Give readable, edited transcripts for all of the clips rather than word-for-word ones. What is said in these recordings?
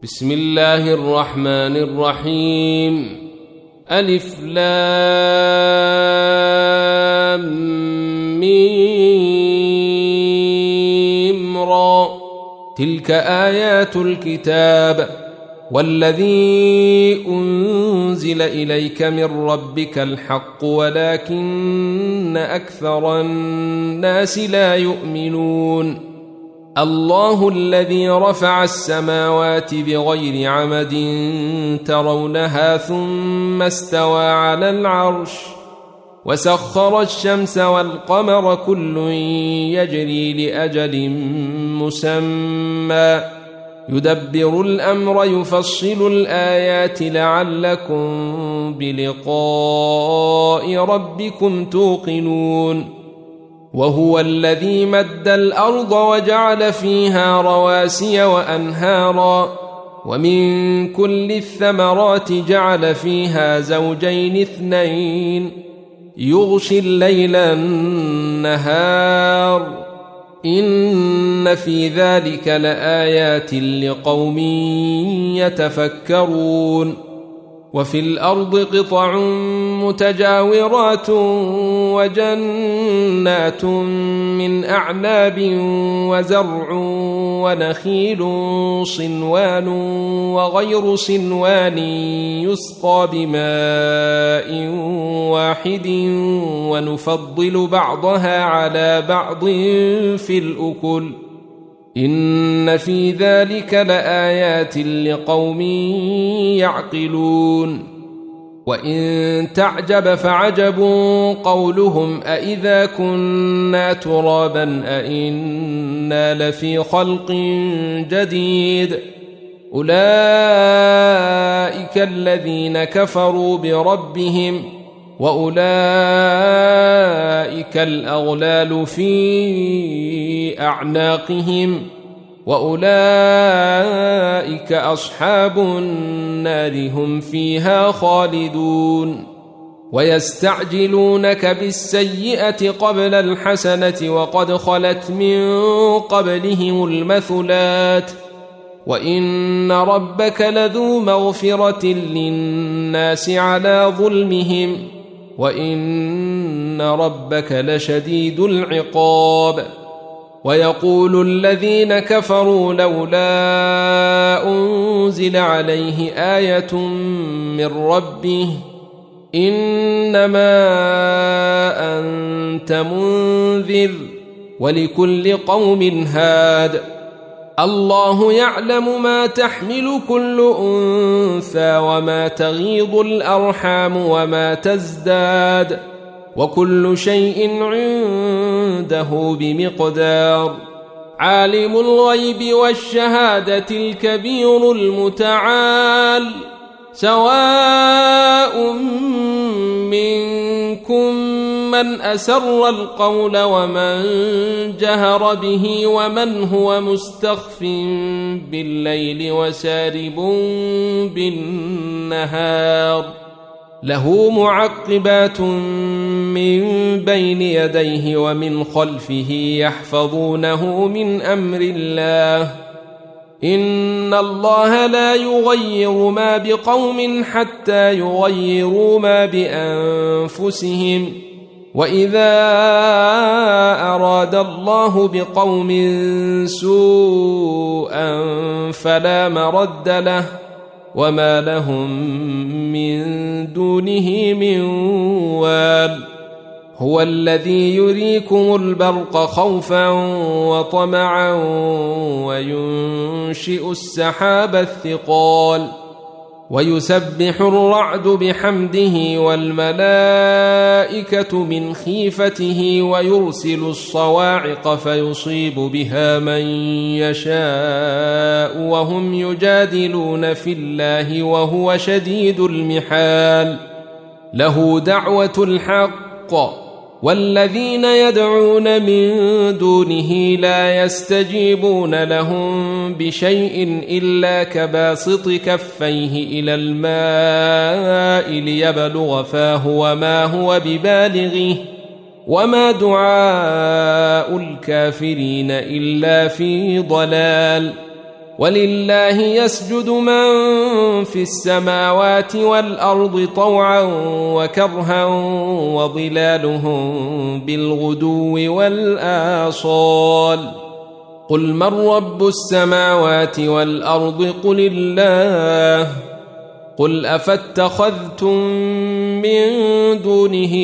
بسم الله الرحمن الرحيم. ألف لام ميم را. تلك آيات الكتاب والذي أنزل إليك من ربك الحق ولكن أكثر الناس لا يؤمنون. الله الذي رفع السماوات بغير عمد ترونها ثم استوى على العرش وسخر الشمس والقمر كل يجري لأجل مسمى يدبر الأمر يفصل الآيات لعلكم بلقاء ربكم توقنون. وهو الذي مد الأرض وجعل فيها رواسي وأنهارا ومن كل الثمرات جعل فيها زوجين اثنين يغشي الليل النهار إن في ذلك لآيات لقوم يتفكرون. وفي الأرض قطع متجاورات وجنات من أعناب وزرع ونخيل صنوان وغير صنوان يسقى بماء واحد ونفضل بعضها على بعض في الأكل إن في ذلك لآيات لقوم يعقلون. وإن تعجب فعجب قولهم أإذا كنا ترابا أإنا لفي خلق جديد أولئك الذين كفروا بربهم وأولئك الأغلال في أعناقهم وأولئك أصحاب النار هم فيها خالدون. ويستعجلونك بالسيئة قبل الحسنة وقد خلت من قبلهم المثلات وإن ربك لذو مغفرة للناس على ظلمهم وإن ربك لشديد العقاب. ويقول الذين كفروا لولا أنزل عليه آية من ربه إنما أنت منذر ولكل قوم هاد الله يعلم ما تحمل كل أنثى وما تغيض الأرحام وما تزداد وكل شيء عنده بمقدار. عالم الغيب والشهادة الكبير المتعال سواء منكم من أسر القول ومن جهر به ومن هو مستخف بالليل وسارب بالنهار له معقبات من بين يديه ومن خلفه يحفظونه من أمر الله إن الله لا يغير ما بقوم حتى يغيروا ما بأنفسهم وإذا أراد الله بقوم سوءا فلا مرد له وما لهم من دونه من وال. هو الذي يريكم البرق خوفا وطمعا وينشئ السحاب الثقال ويسبح الرعد بحمده والملائكة من خيفته ويرسل الصواعق فيصيب بها من يشاء وهم يجادلون في الله وهو شديد المحال. له دعوة الحق والذين يدعون من دونه لا يستجيبون لهم بشيء إلا كباسط كفيه إلى الماء ليبلغ فاه وما هو ببالغه وما دعاء الكافرين إلا في ضلال. ولله يسجد من في السماوات والأرض طوعا وكرها وظلالهم بالغدو والآصال قل من رب السماوات والأرض قل الله قل أفاتخذتم من دونه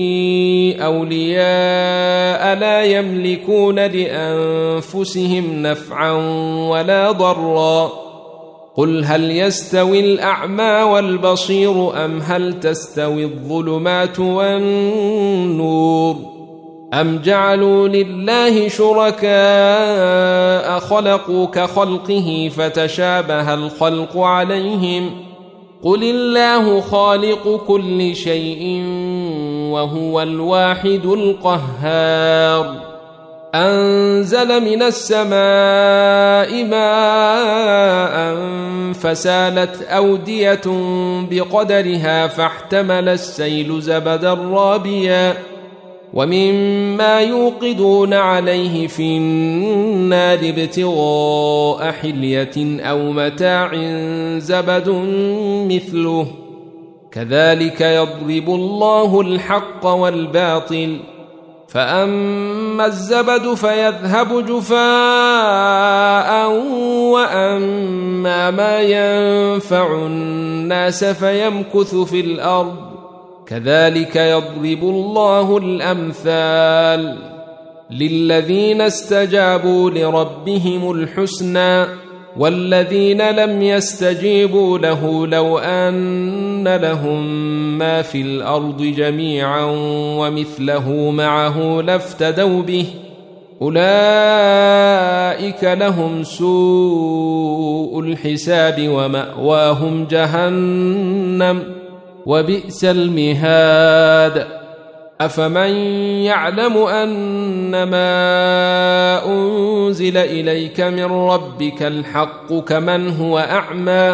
أولياء لا يملكون لأنفسهم نفعا ولا ضرا قل هل يستوي الأعمى والبصير أم هل تستوي الظلمات والنور أم جعلوا لله شركاء خلقوا كخلقه فتشابه الخلق عليهم قل الله خالق كل شيء وهو الواحد القهار أنزل من السماء ماء فسالت أودية بقدرها فاحتمل السيل زبدا رابيا ومما يوقدون عليه في النار ابتغاء حلية أو متاع زبد مثله كذلك يضرب الله الحق والباطل فأما الزبد فيذهب جفاء وأما ما ينفع الناس فيمكث في الأرض كذلك يضرب الله الأمثال للذين استجابوا لربهم الحسنى والذين لم يستجيبوا له لو أن لهم ما في الأرض جميعا ومثله معه لافتدوا به أولئك لهم سوء الحساب ومأواهم جهنم وبئس المهاد أفمن يعلم أنما أنزل إليك من ربك الحق كمن هو أعمى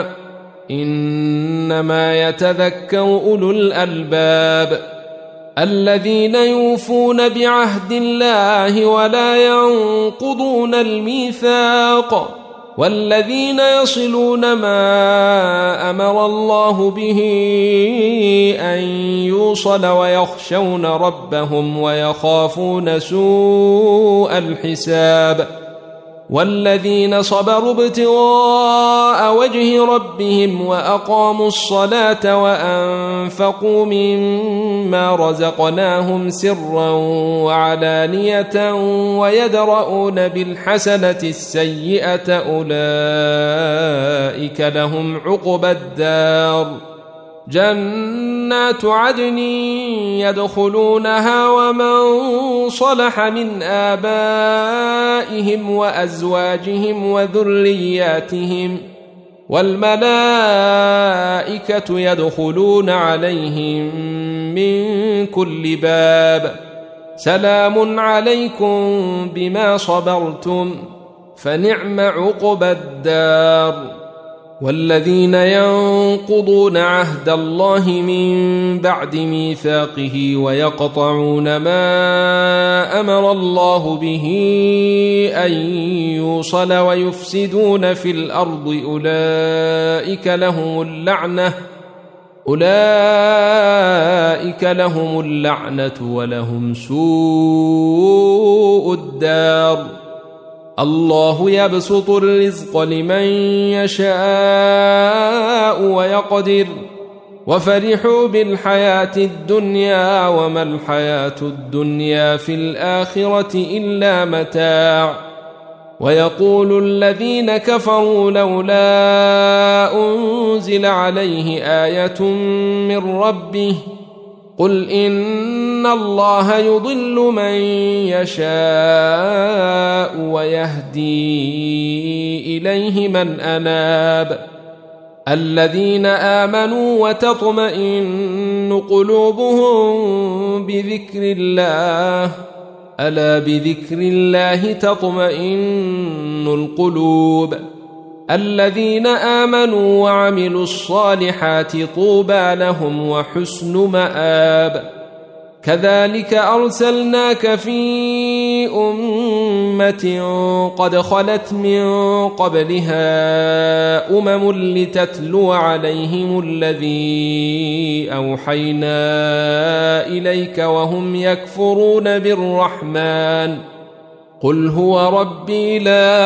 إنما يتذكر أولو الألباب الذين يوفون بعهد الله ولا ينقضون الميثاق والذين يصلون ما أمر الله به أن يوصل ويخشون ربهم ويخافون سوء الحساب والذين صبروا ابتغاء وجه ربهم وأقاموا الصلاة وأنفقوا مما رزقناهم سرا وعلانية ويدرؤون بالحسنة السيئة أولئك لهم عقبى الدار جنات عدن يدخلونها ومن صلح من آبائهم وأزواجهم وذرياتهم والملائكة يدخلون عليهم من كل باب سلام عليكم بما صبرتم فنعم عقبى الدار والذين ينقضون عهد الله من بعد ميثاقه ويقطعون ما أمر الله به أن يوصل ويفسدون في الأرض أولئك لهم اللعنة ولهم سوء الدار الله يبسط الرزق لمن يشاء ويقدر وفرحوا بالحياة الدنيا وما الحياة الدنيا في الآخرة إلا متاع ويقول الذين كفروا لولا أنزل عليه آية من ربه قل إن الله يضل من يشاء ويهدي إليه من أناب الذين آمنوا وتطمئن قلوبهم بذكر الله ألا بذكر الله تطمئن القلوب الذين آمنوا وعملوا الصالحات طوبى لهم وحسن مآب كذلك أرسلناك في أمة قد خلت من قبلها لتتلو عليهم الذي أوحينا إليك وهم يكفرون بالرحمن قل هو ربي لا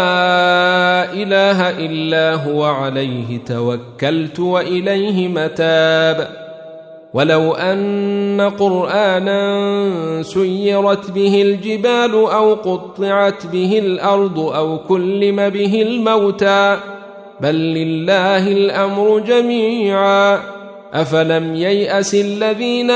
إله إلا هو عليه توكلت وإليه متاب ولو أن قرآنا سيرت به الجبال أو قطعت به الأرض أو كلم به الموتى بل لله الأمر جميعا أفلم ييأس الذين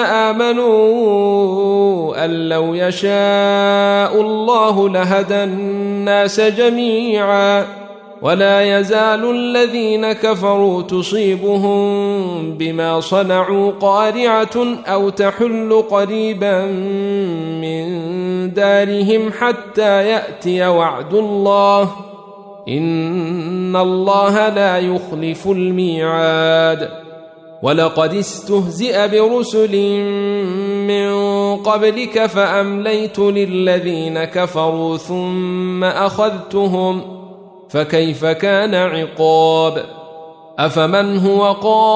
آمنوا أن لو يشاء الله لهدى الناس جميعا ولا يزال الذين كفروا تصيبهم بما صنعوا قارعة أو تحل قريبا من دارهم حتى يأتي وعد الله إن الله لا يخلف الميعاد ولقد استهزئ برسل من قبلك فأمليت للذين كفروا ثم أخذتهم فكيف كان عقاب أفمن هو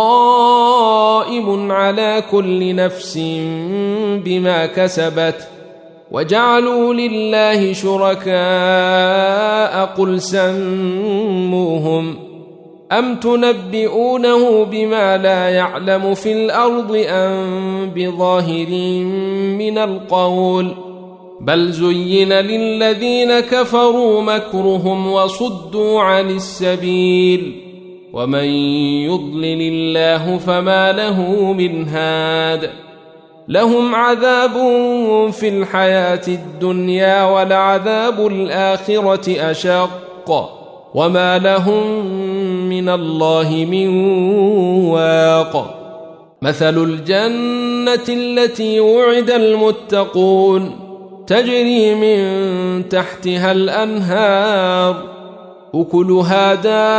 قائم على كل نفس بما كسبت وجعلوا لله شركاء قل سموهم أم تنبئونه بما لا يعلم في الأرض أم بظاهر من القول بل زين للذين كفروا مكرهم وصدوا عن السبيل ومن يضلل الله فما له من هاد لهم عذاب في الحياة الدنيا ولعذاب الآخرة أشق وما لهم من الله من واق مثل الجنة التي وعد المتقون تجري من تحتها الأنهار أكلها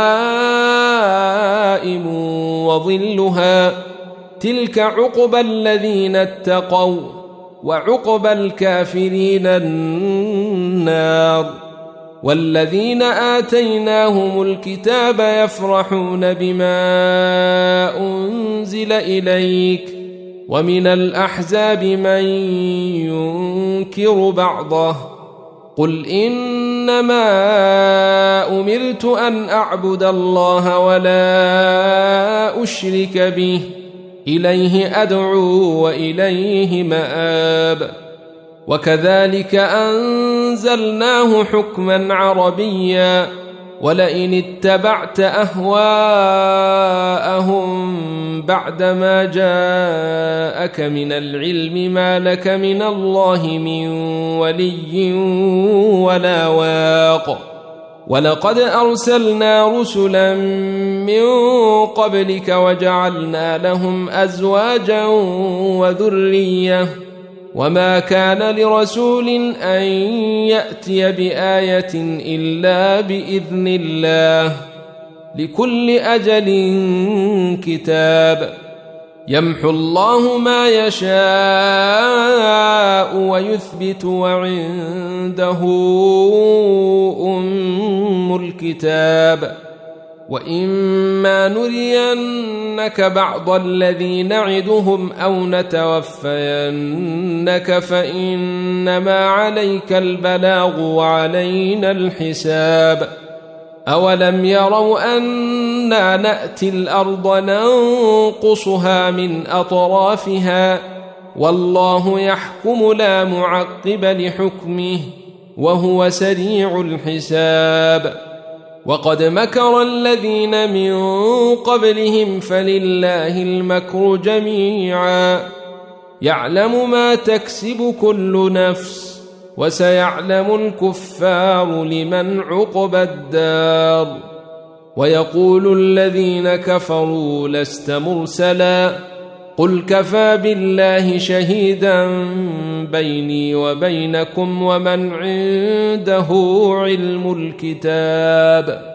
دائم وظلها تلك عقبى الذين اتقوا وعقبى الكافرين النار والذين آتيناهم الكتاب يفرحون بما أنزل إليك ومن الأحزاب من ينكر بعضه قل إنما أمرت أن أعبد الله ولا أشرك به إليه أدعو وإليه مآب وكذلك أنزلناه حكما عربيا ولئن اتبعت أهواءهم بعدما جاءك من العلم ما لك من الله من ولي ولا واق ولقد أرسلنا رسلا من قبلك وجعلنا لهم أزواجا وذرية وما كان لرسول أن يأتي بآية إلا بإذن الله لكل أجل كتاب يمحو الله ما يشاء ويثبت وعنده أم الكتاب وإما نرينك بعض الذي نعدهم أو نتوفينك فإنما عليك البلاغ وعلينا الحساب أولم يروا أنا نأتي الأرض ننقصها من أطرافها والله يحكم لا معقب لحكمه وهو سريع الحساب وقد مكر الذين من قبلهم فلله المكر جميعا يعلم ما تكسب كل نفس وسيعلم الكفار لمن عقبى الدار ويقول الذين كفروا لست مرسلا قل كفى بالله شهيدا بيني وبينكم ومن عنده علم الكتاب